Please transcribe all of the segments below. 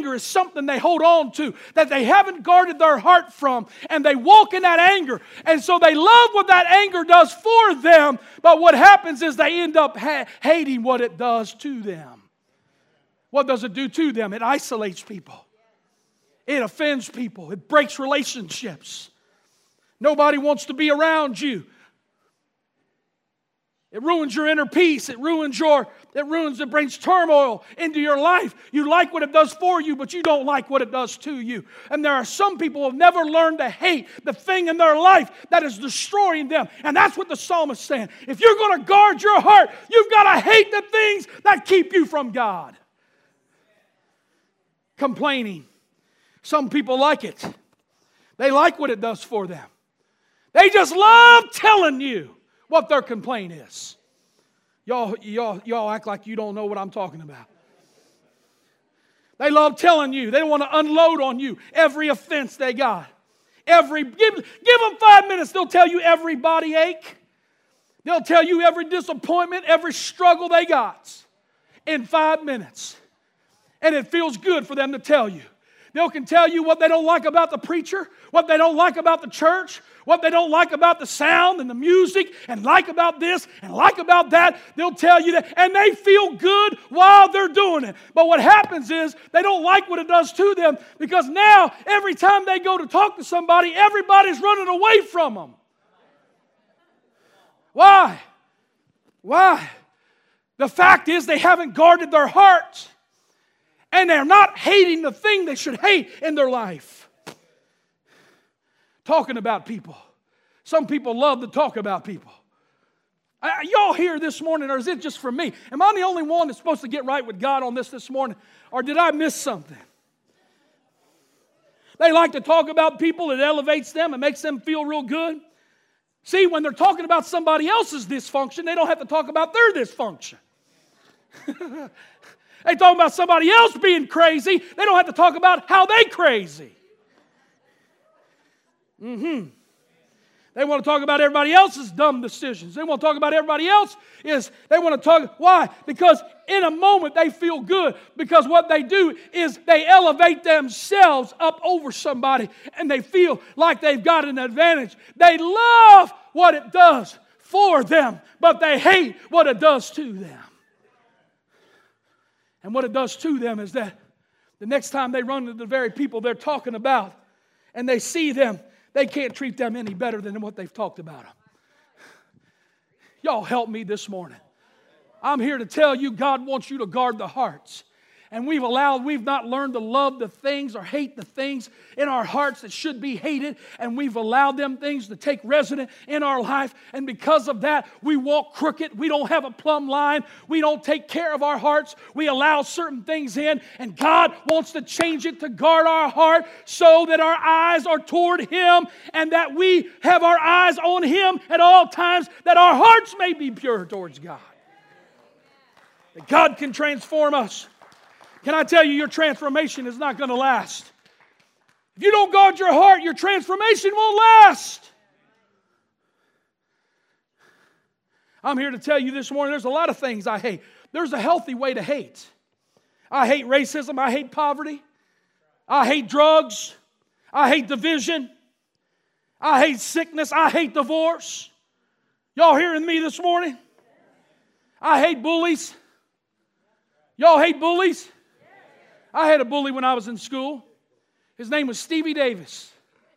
anger is something they hold on to, that they haven't guarded their heart from, and they walk in that anger. And so they love what that anger does for them, but what happens is they end up hating what it does to them. What does it do to them? It isolates people. It offends people. It breaks relationships. Nobody wants to be around you. It ruins your inner peace. It brings turmoil into your life. You like what it does for you, but you don't like what it does to you. And there are some people who have never learned to hate the thing in their life that is destroying them. And that's what the psalmist is saying. If you're going to guard your heart, you've got to hate the things that keep you from God. Complaining. Some people like it. They like what it does for them. They just love telling you what their complaint is. Y'all act like you don't know what I'm talking about. They love telling you. They want to unload on you every offense they got. Give them 5 minutes. They'll tell you every body ache. They'll tell you every disappointment, every struggle they got in 5 minutes. And it feels good for them to tell you. They can tell you what they don't like about the preacher, what they don't like about the church, what they don't like about the sound and the music, and like about this and like about that. They'll tell you that, and they feel good while they're doing it. But what happens is they don't like what it does to them, because now every time they go to talk to somebody, everybody's running away from them. Why? Why? The fact is they haven't guarded their hearts. And they're not hating the thing they should hate in their life. Talking about people. Some people love to talk about people. Y'all here this morning, or is it just for me? Am I the only one that's supposed to get right with God on this morning? Or did I miss something? They like to talk about people. It elevates them. It makes them feel real good. See, when they're talking about somebody else's dysfunction, they don't have to talk about their dysfunction. They talk about somebody else being crazy. They don't have to talk about how they crazy. They want to talk about everybody else's dumb decisions. They want to talk about everybody else they want to talk. Why? Because in a moment they feel good. Because what they do is they elevate themselves up over somebody, and they feel like they've got an advantage. They love what it does for them, but they hate what it does to them. And what it does to them is that the next time they run into the very people they're talking about and they see them, they can't treat them any better than what they've talked about them. Y'all help me this morning. I'm here to tell you God wants you to guard the hearts. And we've not learned to love the things or hate the things in our hearts that should be hated. And we've allowed them things to take residence in our life. And because of that, we walk crooked. We don't have a plumb line. We don't take care of our hearts. We allow certain things in. And God wants to change it to guard our heart so that our eyes are toward Him, and that we have our eyes on Him at all times, that our hearts may be pure towards God. That God can transform us. Can I tell you, your transformation is not going to last. If you don't guard your heart, your transformation won't last. I'm here to tell you this morning, there's a lot of things I hate. There's a healthy way to hate. I hate racism. I hate poverty. I hate drugs. I hate division. I hate sickness. I hate divorce. Y'all hearing me this morning? I hate bullies. Y'all hate bullies? I had a bully when I was in school. His name was Stevie Davis.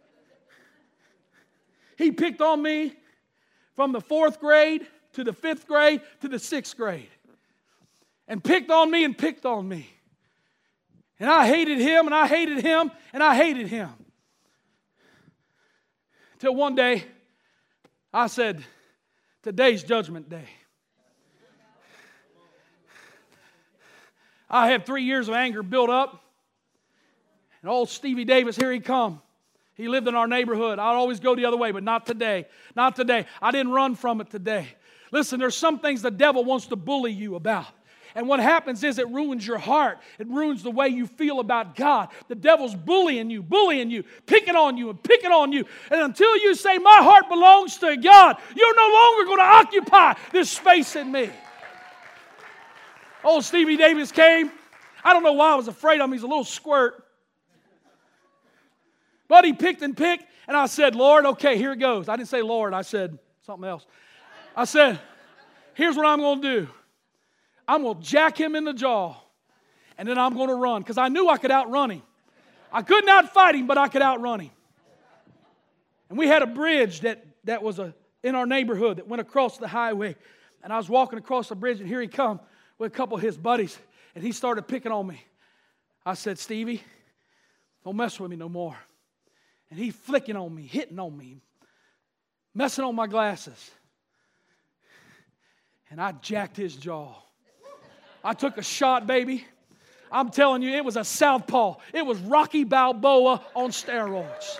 He picked on me from the 4th grade to the 5th grade to the 6th grade. And picked on me and picked on me. And I hated him and I hated him and I hated him. Till one day I said, today's Judgment Day. I had 3 years of anger built up. And old Stevie Davis, here he come. He lived in our neighborhood. I'd always go the other way, but not today. Not today. I didn't run from it today. Listen, there's some things the devil wants to bully you about. And what happens is it ruins your heart. It ruins the way you feel about God. The devil's bullying you, picking on you, and picking on you. And until you say, my heart belongs to God, you're no longer going to occupy this space in me. Old Stevie Davis came. I don't know why I was afraid of him. He's a little squirt. But he picked and picked, and I said, Lord, okay, here it goes. I didn't say Lord, I said something else. I said, here's what I'm going to do. I'm going to jack him in the jaw, and then I'm going to run, because I knew I could outrun him. I couldn't outfight him, but I could outrun him. And we had a bridge that was in our neighborhood that went across the highway. And I was walking across the bridge, and here he come with a couple of his buddies, and he started picking on me. I said, Stevie, don't mess with me no more. And he flicking on me, hitting on me, messing on my glasses. And I jacked his jaw. I took a shot, baby. I'm telling you, it was a southpaw. It was Rocky Balboa on steroids.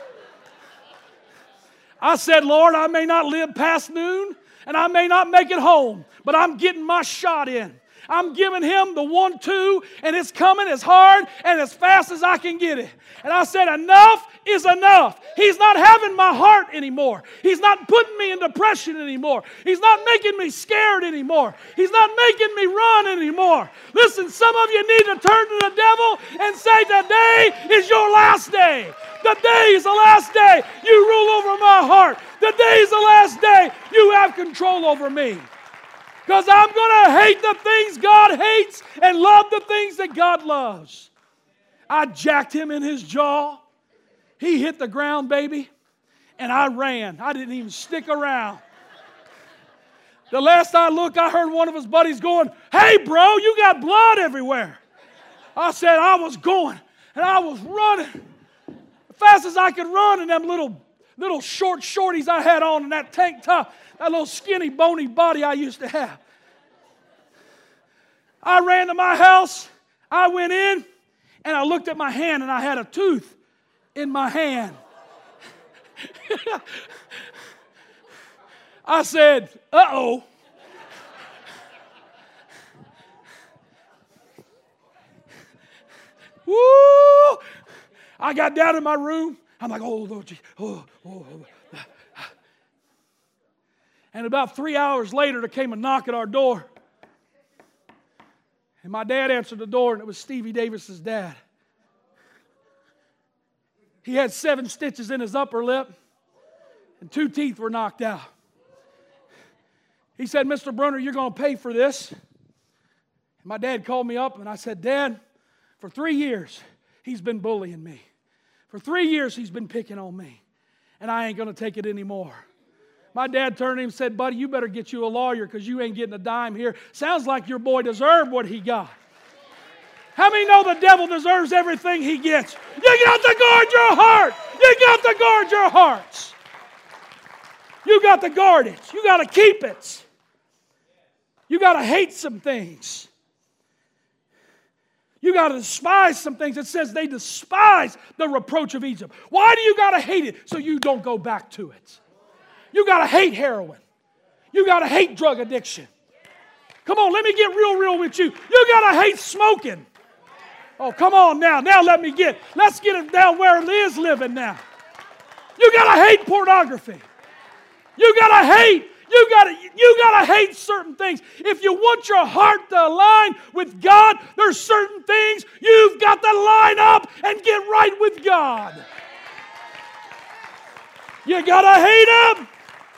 I said, Lord, I may not live past noon, and I may not make it home, but I'm getting my shot in. I'm giving him the 1-2, and it's coming as hard and as fast as I can get it. And I said, enough is enough. He's not having my heart anymore. He's not putting me in depression anymore. He's not making me scared anymore. He's not making me run anymore. Listen, some of you need to turn to the devil and say, today is your last day. The day is the last day you rule over my heart. The day is the last day you have control over me. Because I'm going to hate the things God hates and love the things that God loves. I jacked him in his jaw. He hit the ground, baby, and I ran. I didn't even stick around. The last I looked, I heard one of his buddies going, hey, bro, you got blood everywhere. I said, I was going, and I was running as fast as I could run in them little short shorties I had on and that tank top, that little skinny, bony body I used to have. I ran to my house. I went in, and I looked at my hand, and I had a tooth in my hand. I said, uh-oh. Woo! I got down in my room. I'm like, oh, Lord Jesus. Oh. And about 3 hours later, there came a knock at our door. And my dad answered the door, and it was Stevie Davis's dad. He had 7 stitches in his upper lip, and 2 teeth were knocked out. He said, Mr. Brunner, you're going to pay for this. And my dad called me up, and I said, Dad, for 3 years, he's been bullying me. For 3 years, he's been picking on me, and I ain't going to take it anymore. My dad turned to him and said, buddy, you better get you a lawyer because you ain't getting a dime here. Sounds like your boy deserved what he got. How many know the devil deserves everything he gets? You got to guard your heart. You got to guard your hearts. You got to guard it. You got to keep it. You got to hate some things. You got to despise some things. It says they despise the reproach of Egypt. Why do you got to hate it? So you don't go back to it. You got to hate heroin. You got to hate drug addiction. Come on, let me get real with you. You got to hate smoking. Oh, come on now. Let's get it down where Liz living now. You got to hate pornography. You got to hate certain things. If you want your heart to align with God, there's certain things you've got to line up and get right with God. You got to hate Him.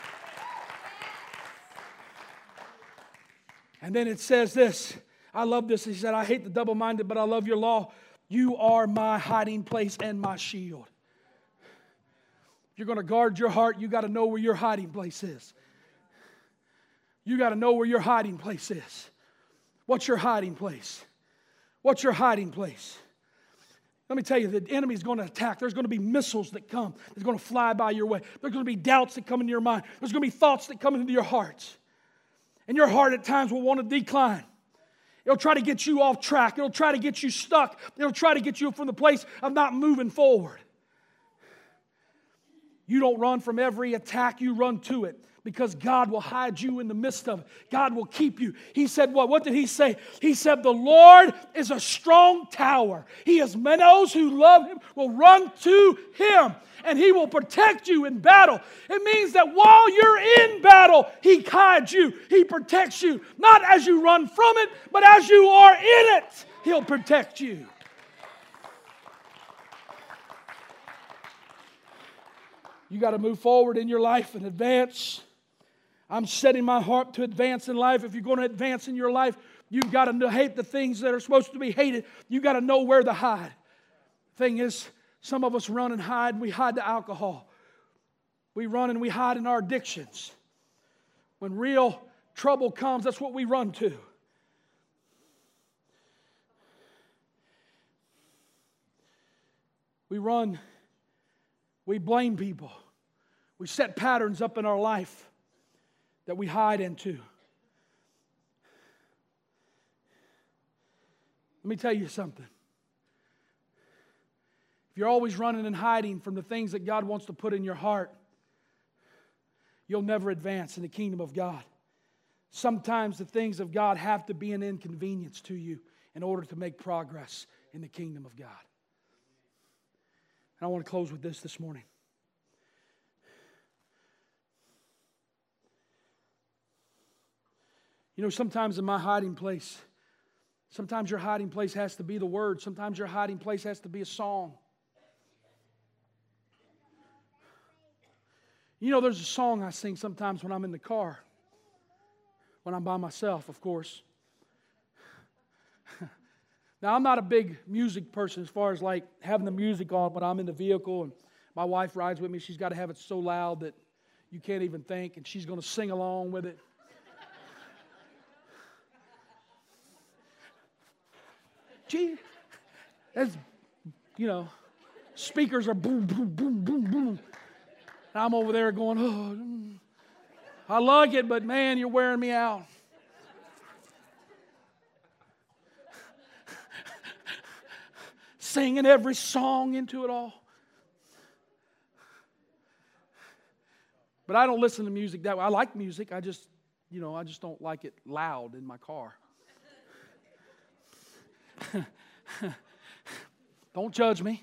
And then it says this. I love this. He said, I hate the double-minded, but I love your law. You are my hiding place and my shield. If you're going to guard your heart, you got to know where your hiding place is. You got to know where your hiding place is. What's your hiding place? What's your hiding place? Let me tell you, the enemy's going to attack. There's going to be missiles that come. There's going to fly by your way. There's going to be doubts that come into your mind. There's going to be thoughts that come into your hearts. And your heart at times will want to decline. It'll try to get you off track. It'll try to get you stuck. It'll try to get you from the place of not moving forward. You don't run from every attack. You run to it. Because God will hide you in the midst of it. God will keep you. He said what? What did He say? He said the Lord is a strong tower. He is those who love Him will run to Him. And He will protect you in battle. It means that while you're in battle, He hides you. He protects you. Not as you run from it, but as you are in it. He'll protect you. You got to move forward in your life and advance. I'm setting my heart to advance in life. If you're going to advance in your life, you've got to hate the things that are supposed to be hated. You've got to know where to hide. Thing is, some of us run and hide, and we hide the alcohol. We run and we hide in our addictions. When real trouble comes, that's what we run to. We run, we blame people. We set patterns up in our life that we hide into. Let me tell you something. If you're always running and hiding from the things that God wants to put in your heart, you'll never advance in the kingdom of God. Sometimes the things of God have to be an inconvenience to you in order to make progress in the kingdom of God. And I want to close with this morning. You know, sometimes in my hiding place, sometimes your hiding place has to be the Word. Sometimes your hiding place has to be a song. You know, there's a song I sing sometimes when I'm in the car. When I'm by myself, of course. Now, I'm not a big music person as far as like having the music on when I'm in the vehicle and my wife rides with me. She's got to have it so loud that you can't even think, and she's going to sing along with it. Gee, as you know, speakers are boom, boom, boom, boom, boom. And I'm over there going, oh, I like it, but man, you're wearing me out. Singing every song into it all. But I don't listen to music that way. I like music. I just don't like it loud in my car. Don't judge me.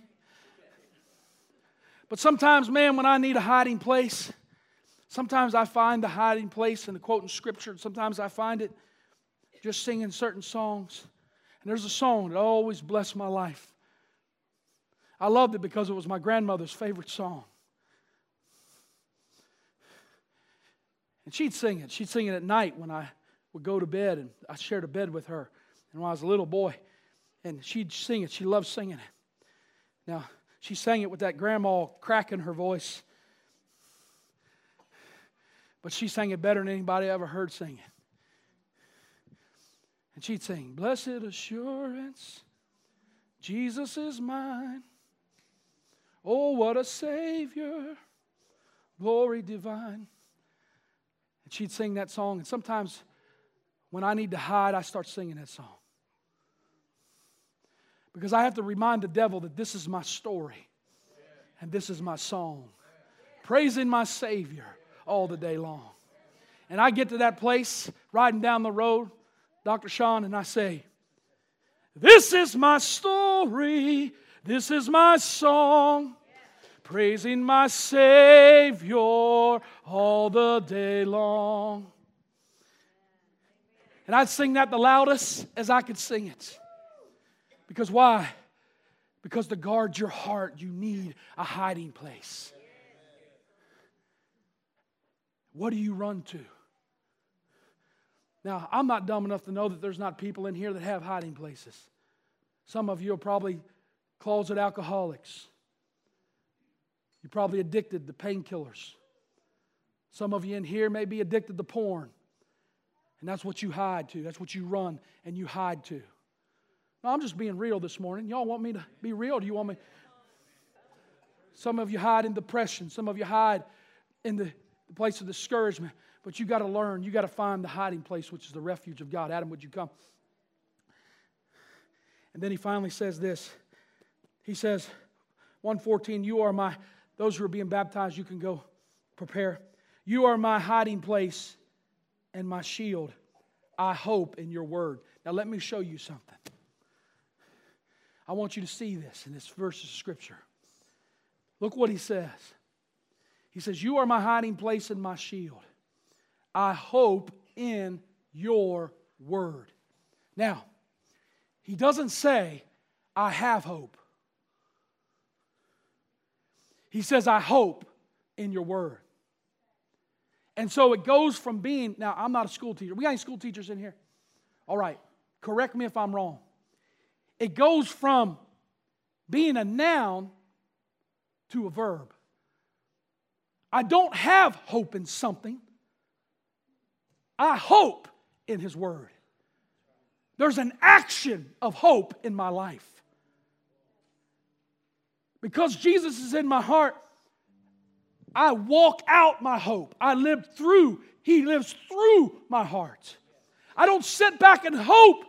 But sometimes, man, when I need a hiding place, sometimes I find the hiding place in the quoting Scripture. Sometimes I find it just singing certain songs. And there's a song that always blessed my life. I loved it because it was my grandmother's favorite song. And she'd sing it. She'd sing it at night when I would go to bed, and I shared a bed with her. And when I was a little boy, and she'd sing it. She loved singing it. Now, she sang it with that grandma crack in her voice. But she sang it better than anybody I ever heard sing it. And she'd sing, "Blessed assurance, Jesus is mine. Oh, what a Savior, glory divine." And she'd sing that song. And sometimes when I need to hide, I start singing that song. Because I have to remind the devil that this is my story. And this is my song. Praising my Savior all the day long. And I get to that place, riding down the road, Dr. Sean, and I say, "This is my story. This is my song. Praising my Savior all the day long." And I'd sing that the loudest as I could sing it. Because why? Because to guard your heart, you need a hiding place. What do you run to? Now, I'm not dumb enough to know that there's not people in here that have hiding places. Some of you are probably closet alcoholics. You're probably addicted to painkillers. Some of you in here may be addicted to porn. And that's what you hide to. That's what you run and you hide to. No, I'm just being real this morning. Y'all want me to be real? Do you want me? Some of you hide in depression. Some of you hide in the place of discouragement. But you got to learn. You got to find the hiding place, which is the refuge of God. Adam, would you come? And then he finally says this. He says, 1:14, "You are my," those who are being baptized, you can go prepare. "You are my hiding place and my shield. I hope in your word." Now let me show you something. I want you to see this in this verse of Scripture. Look what he says. He says, "You are my hiding place and my shield. I hope in your word." Now, He doesn't say, I have hope. He says, I hope in your word. And so it goes from being, now I'm not a school teacher. We got any school teachers in here? All right, correct me if I'm wrong. It goes from being a noun to a verb. I don't have hope in something. I hope in His word. There's an action of hope in my life. Because Jesus is in my heart, I walk out my hope. He lives through my heart. I don't sit back and hope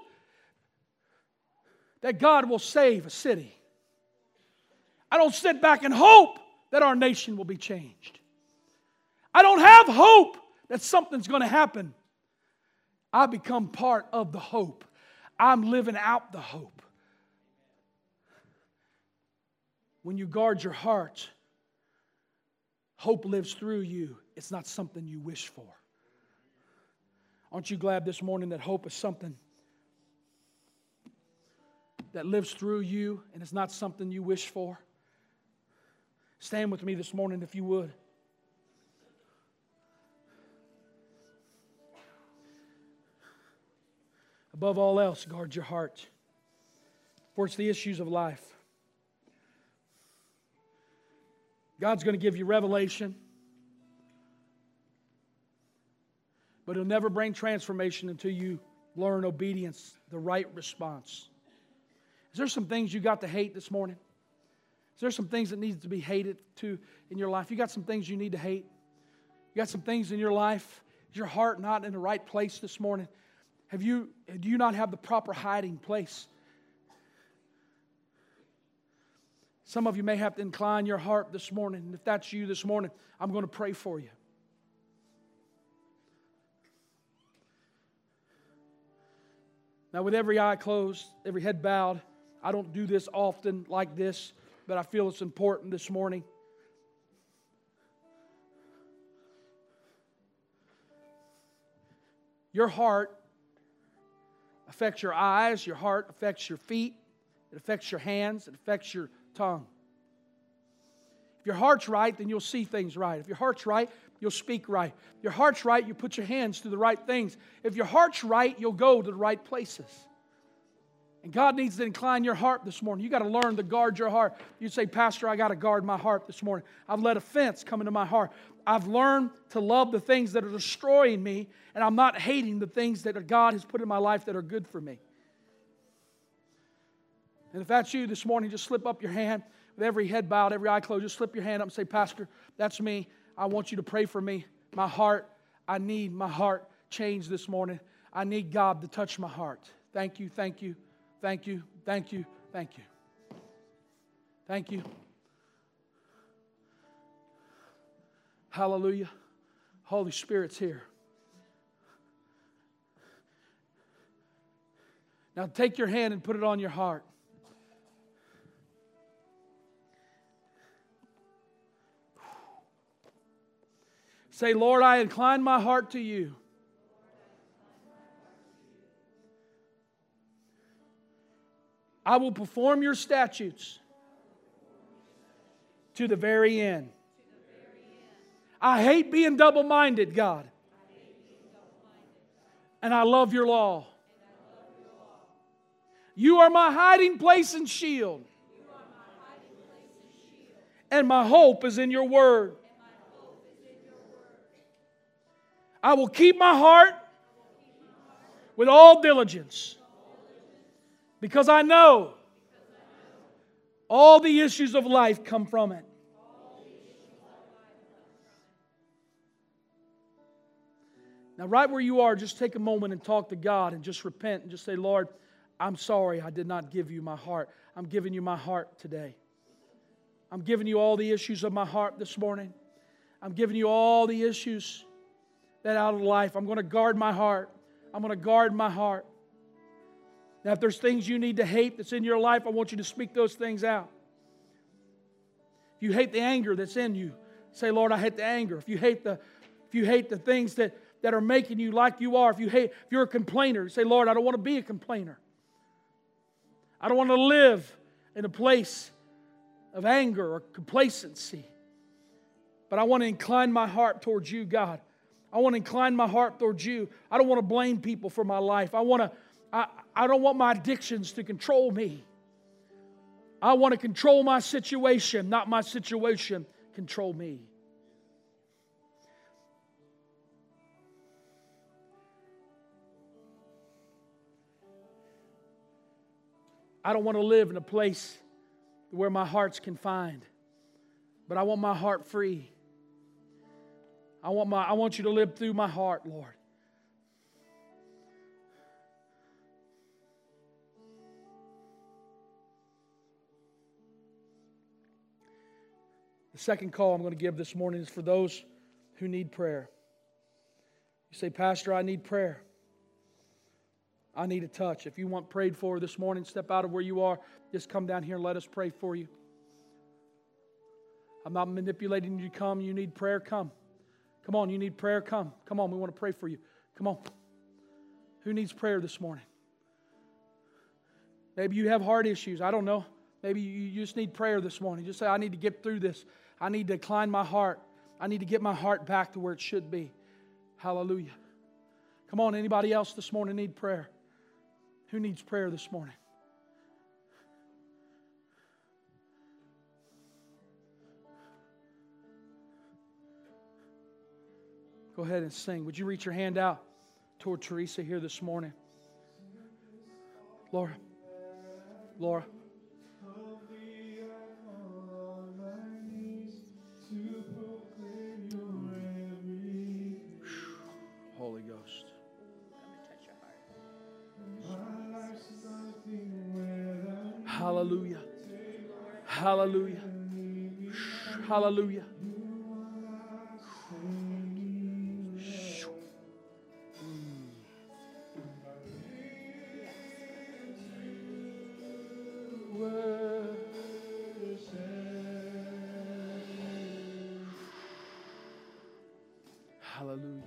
that God will save a city. I don't sit back and hope that our nation will be changed. I don't have hope that something's going to happen. I become part of the hope. I'm living out the hope. When you guard your heart, hope lives through you. It's not something you wish for. Aren't you glad this morning that hope is something that lives through you and it's not something you wish for? Stand with me this morning if you would. Above all else, guard your heart, for it's the issues of life. God's going to give you revelation, but He'll never bring transformation until you learn obedience, the right response. Is there some things you got to hate this morning? Is there some things that need to be hated too in your life? You got some things you need to hate? You got some things in your life? Is your heart not in the right place this morning? Do you not have the proper hiding place? Some of you may have to incline your heart this morning. And if that's you this morning, I'm going to pray for you. Now, with every eye closed, every head bowed, I don't do this often like this, but I feel it's important this morning. Your heart affects your eyes, your heart affects your feet, it affects your hands, it affects your tongue. If your heart's right, then you'll see things right. If your heart's right, you'll speak right. If your heart's right, you put your hands to the right things. If your heart's right, you'll go to the right places. And God needs to incline your heart this morning. You got to learn to guard your heart. You say, Pastor, I got to guard my heart this morning. I've let offense come into my heart. I've learned to love the things that are destroying me, and I'm not hating the things that God has put in my life that are good for me. And if that's you this morning, just slip up your hand with every head bowed, every eye closed. Just slip your hand up and say, Pastor, that's me. I want you to pray for me. My heart, I need my heart changed this morning. I need God to touch my heart. Thank you, thank you. Thank you, thank you, thank you. Thank you. Hallelujah. Holy Spirit's here. Now take your hand and put it on your heart. Say, Lord, I incline my heart to you. I will perform your statutes to the very end. I hate being double-minded, God. And I love your law. You are my hiding place and shield. And my hope is in your word. I will keep my heart with all diligence. Because I know all the issues of life come from it. Now, right where you are, just take a moment and talk to God and just repent and just say, Lord, I'm sorry I did not give you my heart. I'm giving you my heart today. I'm giving you all the issues of my heart this morning. I'm giving you all the issues that out of life. I'm going to guard my heart. I'm going to guard my heart. Now, if there's things you need to hate that's in your life, I want you to speak those things out. If you hate the anger that's in you, say, Lord, I hate the anger. If you hate the things that are making you like you are, if you're a complainer, say, Lord, I don't want to be a complainer. I don't want to live in a place of anger or complacency. But I want to incline my heart towards you, God. I want to incline my heart towards you. I don't want to blame people for my life. I don't want my addictions to control me. I want to control my situation, not my situation control me. I don't want to live in a place where my heart's confined, but I want my heart free. I want you to live through my heart, Lord. The second call I'm going to give this morning is for those who need prayer. You say, Pastor, I need prayer. I need a touch. If you want prayed for this morning, step out of where you are. Just come down here and let us pray for you. I'm not manipulating you to come. You need prayer, come. Come on, you need prayer, come. Come on, we want to pray for you. Come on. Who needs prayer this morning? Maybe you have heart issues. I don't know. Maybe you just need prayer this morning. Just say, I need to get through this. I need to incline my heart. I need to get my heart back to where it should be. Hallelujah. Come on, anybody else this morning need prayer? Who needs prayer this morning? Go ahead and sing. Would you reach your hand out toward Teresa here this morning? Laura. Laura. Holy Ghost. Hallelujah. Hallelujah. Hallelujah. Hallelujah.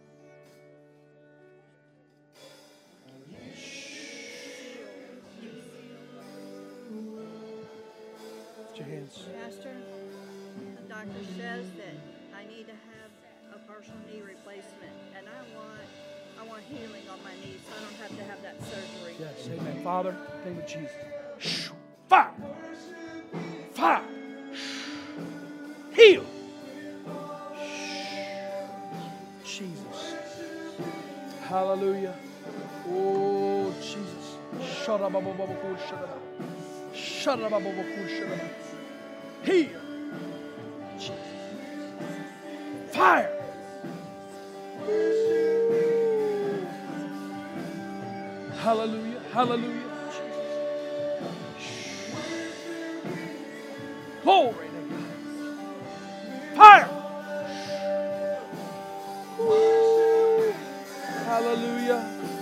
Lift your hands. Pastor, the doctor says that I need to have a partial knee replacement, and I want healing on my knees, so I don't have to have that surgery. Yes, amen. Father, in the name of Jesus. Fire! Fire! Heal! Jesus. Hallelujah. Oh, Jesus. Shut up. Shut up. Heal. Jesus. Fire. Hallelujah. Hallelujah. Glory to God. Fire. Hallelujah.